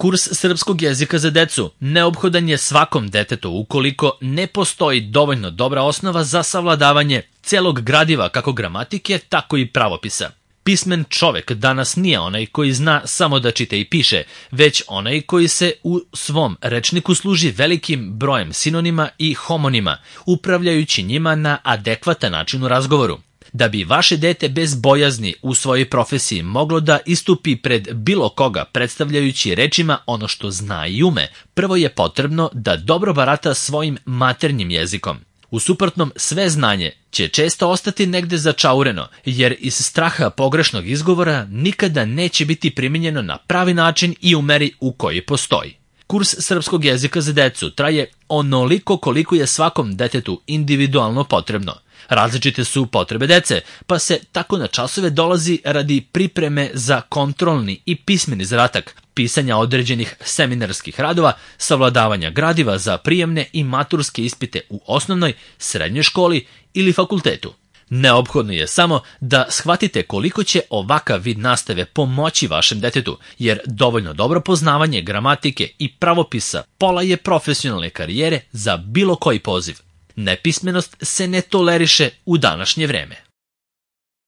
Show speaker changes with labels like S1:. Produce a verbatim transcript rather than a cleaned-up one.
S1: Kurs srpskog jezika za decu neophodan je svakom detetu ukoliko ne postoji dovoljno dobra osnova za savladavanje celog gradiva kako gramatike, tako i pravopisa. Pismen čovek danas nije onaj koji zna samo da čita i piše, već onaj koji se u svom rečniku služi velikim brojem sinonima i homonima, upravljajući njima na adekvatan način u razgovoru. Da bi vaše dete bez bojazni u svojoj profesiji moglo da istupi pred bilo koga predstavljajući rečima ono što zna i ume, prvo je potrebno da dobro barata svojim maternjim jezikom. U suprotnom, sve znanje će često ostati negde začaureno, jer iz straha pogrešnog izgovora nikada neće biti primijenjeno na pravi način i u meri u kojoj postoji. Kurs srpskog jezika za decu traje onoliko koliko je svakom detetu individualno potrebno. Različite su potrebe dece, pa se tako na časove dolazi radi pripreme za kontrolni i pismeni zadatak, pisanja određenih seminarskih radova, savladavanja gradiva za prijemne i maturske ispite u osnovnoj, srednjoj školi ili fakultetu. Neophodno je samo da shvatite koliko će ovakav vid nastave pomoći vašem detetu, jer dovoljno dobro poznavanje gramatike i pravopisa pola je profesionalne karijere za bilo koji poziv. Nepismenost se ne toleriše u današnje vreme.